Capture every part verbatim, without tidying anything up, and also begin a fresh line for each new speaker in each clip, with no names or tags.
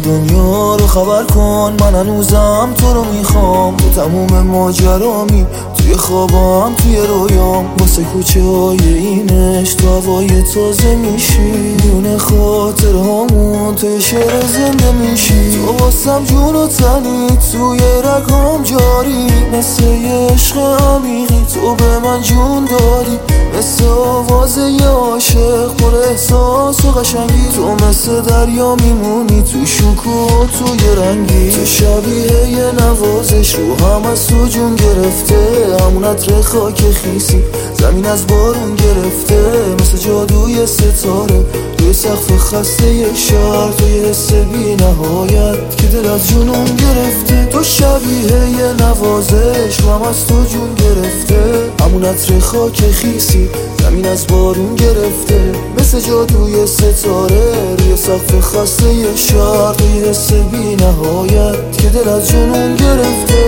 دنیا رو خبر کن، من هنوزم تو رو میخوام. تو تموم ماجرامی، توی خوابم توی رویام. واسه کوچه های اینش تو هوای تازه میشی، میونه خاطر هامون توی شعر زنده میشی. تو واسم جون و تنی توی رگام جاری، مثل یه عشق عمیقی تو به من جون دادی. مثل آواز یه عاشق پر احساس و قشنگی، تو مثل دریا میمونی تو شکوه توی رنگی. تو شبیه یه نوازش رو هم از تو جون گرفته، همون عطر خاک خیسی زمین از بارون گرفته. مثل جادوی ستاره روی سقف خسته یه شهر، تو یه حس بی نهایت که دل از جنون گرفته. تو شبیه یه نوازش رو هم از تو جون گرفته، همون عطر خاک خیسی زمین از بارون گرفته. مثل جادوی ستاره روی سقف خسته یه شهر، تو یه حس بی نهایت که دل از جنون گرفته.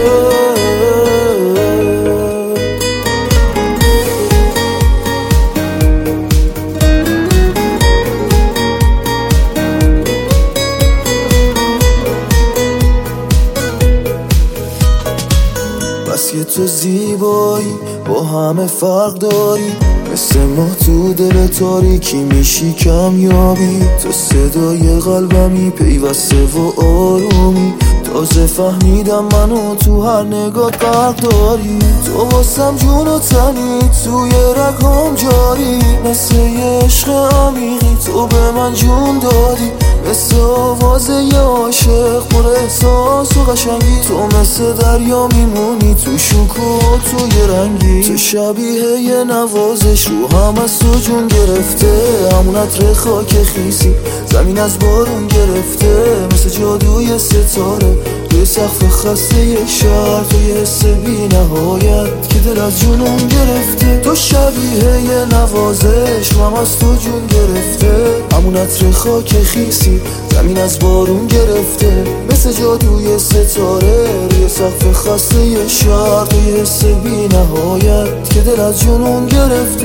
بس که تو زیبایی با همه فرق داری، مثل ما تو دل تاریکی میشی کمیابی. تو صدای قلبمی پیوسته و آرومی، تازه فهمیدم منو تو هر نگاه غرق داری. تو واسم جون و تنی توی رگام جاری، مثل یه عشق عمیقی تو به من جون دادی. مثل آواز یه عاشق پر احساس و قشنگی، تو مثل دریا میمونی تو شکوه توی رنگی. تو شبیه یه نوازش رو هم از تو جون گرفته، همون عطر خاک خیسی زمین از بارون گرفته. مثل جادوی ستاره روی سقف خسته یه شهر، تو یه حس بی نهایت که دل از جنون گرفته. تو شبیه یه نوازش رو هم از تو جون گرفته، همون عطر خاک خیسی زمین از بارون گرفته. مثل جادوی ستاره روی سقف خسته یه شهر، تو یه حس بی نهایت که دل از جنون گرفته.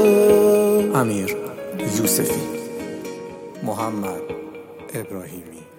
امیر یوسفی، محمد ابراهیمی.